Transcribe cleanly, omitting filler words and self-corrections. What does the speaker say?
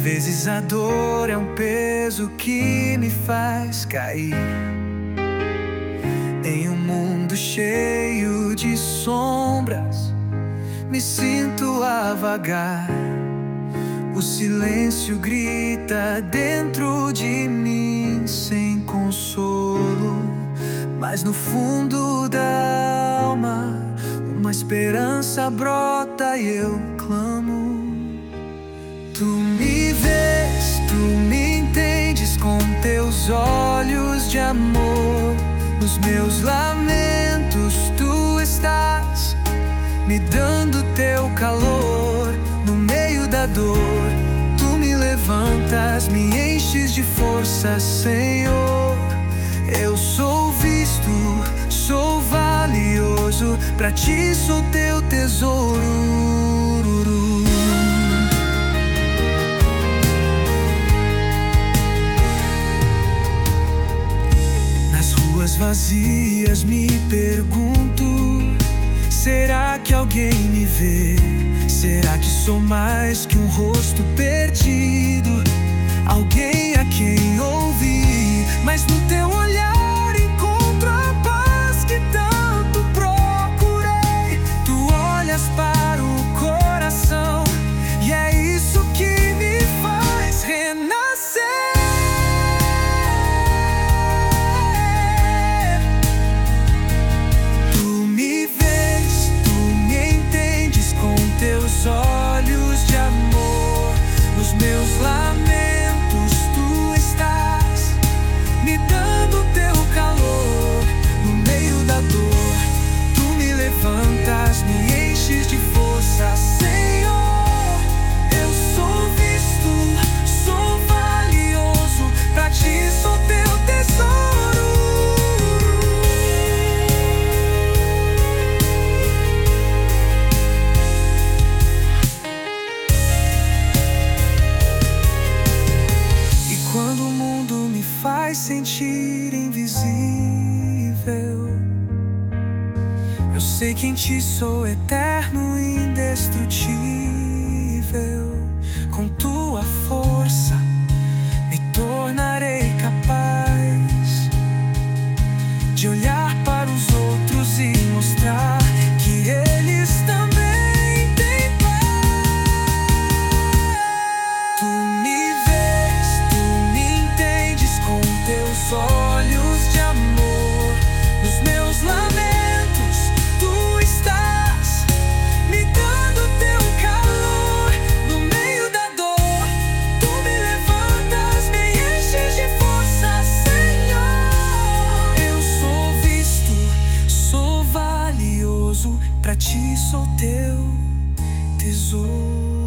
vezes a dor é um peso que me faz cair em um mundo cheio de sombras. Me sinto a vagar, o silêncio grita dentro de mim sem consolo. Mas no fundo da alma uma esperança brota e eu clamo. Tu me vês, tu me entendes com teus olhos de amor. Nos meus lamentos tu estás, me dando teu calor. No meio da dor tu me levantas, me enches de força, Senhor. Eu sou visto, sou valioso, pra ti sou teu tesouro. Nas ruas vazias me pergunto: será que alguém me vê? Será que sou mais que um rosto perdido? Alguém a quem ouvir? Mas no teu olhar encontro a paz que tanto procurei. Tu olhas para o coração e é isso que me faz renascer. Tu me vês, tu me entendes com teus olhos de amor. Nos meus lamentos tu estás, me dando teu calor. No meio da dor tu me levantas, me enches de força, Senhor. Eu sou visto, sou valioso, pra ti sou teu tesouro. E quando o mundo me faz sentir invisível, eu sei que em ti sou eterno e indestrutível. Com tua força me tornarei capaz de olhar para os outros e mostrar que eles também têm paz. Tu me vês, tu me entendes com teus olhos de amor. Nos meus lamentos tu estás, me dando teu calor. No meio da dor tu me levantas, me enches de força, Senhor. Eu sou visto, sou valioso, pra ti sou teu tesouro.